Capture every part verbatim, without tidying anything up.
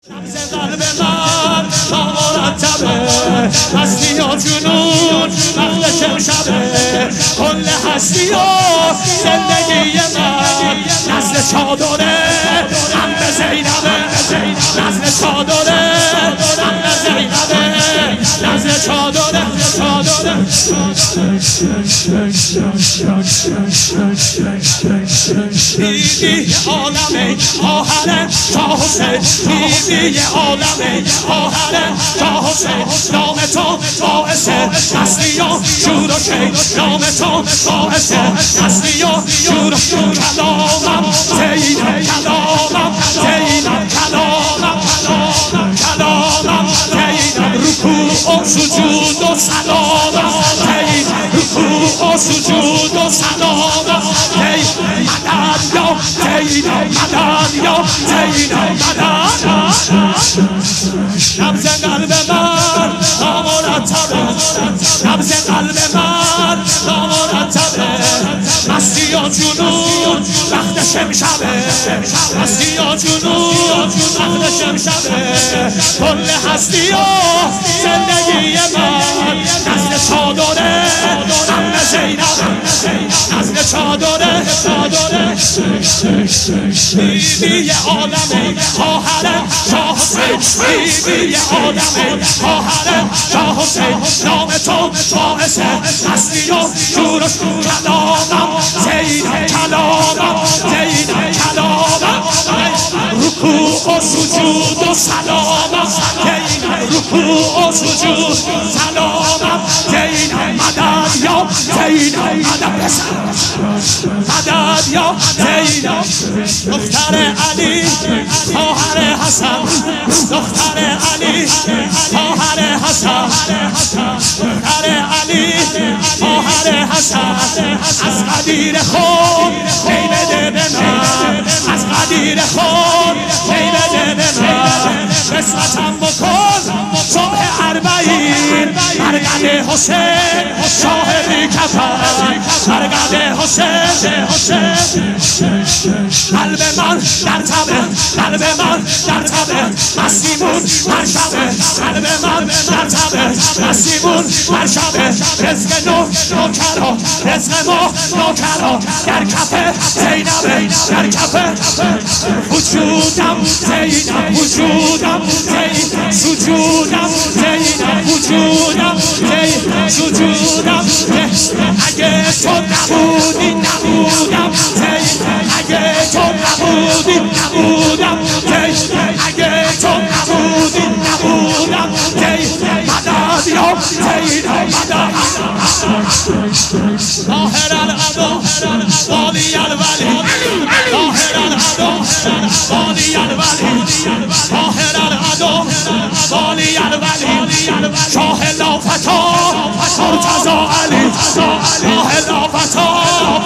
نبض قلب من تا مرتبه هستی و جنون وقت امشبه کل هستی و زندگی من نزد چادره عم زینبه نزد چادره عم زینبه نزد چادره چادره دیدی عالمه آهره شاه حسین دیدی عالمه آهره شاه حسین نام تو باعث هستی و شور و شی نام تو باعث هستی و شور و شور کلامم زینب کلامم زینب کلامم کلامم زینب رکوع و سجود و سلامم زینب رکوع و سجود و سلامم مدد یا زینب مدد یا زینب مدد نبض قلب من نامرتبه نبض قلب من نامرتبه مستی و جنون وقت شمشبه مستی و جنون وقت شمشبه کل هستی و زندگی من نزد چادره عم زینب نزد چادره چادره بیبی عالمه خواهر شاه حسین بیبی عالمه خواهر شاه حسین نام تو باعث هستی و شور و شور کلامم زینب کلامم زینب کلامم رکوع و سجود و سلامم زینب رکوع و سجود سلامم زینب مدد یا زینب مدد مدد یا زینب دختر علی خواهر حسن دختر علی خواهر حسن دختر علی خواهر حسن از قدیر خود می بده به من از قدیر خود می بده به من قسمتم بکن صبح اربعین برگرد حسین شاهدی کفن برگرد حسین قلب من در تبه قلب من در تبه مسیمون هر شبه قلب من در تبه مسیمون هر شبه رزق نو نوکرا رزق ما نوکرا در کفه زینبه در کفه وجودم زینب وجودم زینب سجودم زینب وجودم زینب سجودم اگه تو نبودی نبودم زینب اگه تو نبودی نبودم زینب اگه تو نبودی نبودم زینب مدد یا زینب مدد ظاهر العدو والی الولی ظاهر العدو والی الولی ظاهر العدو والی الولی شاه لافتا مرتضی علی شاه لافتا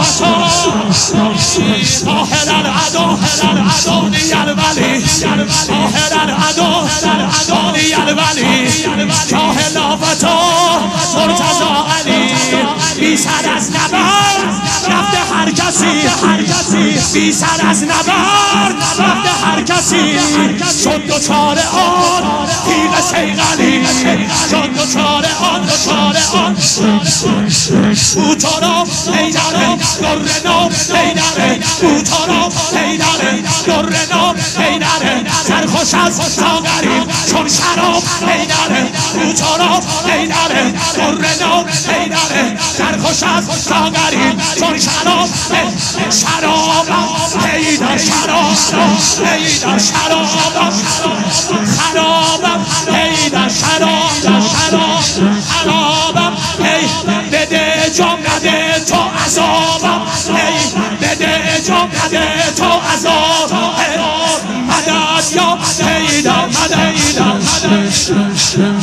ظاهر العدو والی الولی ظاهر العدو والی الولی شاه لافتا مرتضی علی بی سر از نبرد رفته هر کسی هر کسی بی سر از نبرد رفته هر کسی شد دوچار آن تیغ سیغلی شد دوچار آن دوچار آن او تو را حیدره در نام حیدره او تو را حیدره در نام حیدره سرخوش از ساغری چون شراب حیدره او تو را حیدره در نام حیدره سرخوش از ساغری چون شراب شرابم حیدر شراب حیدر شرابم خرابم حیدر شراب شراب خرابم هی بده جام نده تو عذابم هی بده جام نده تو عذاب مدد یا حیدر مدد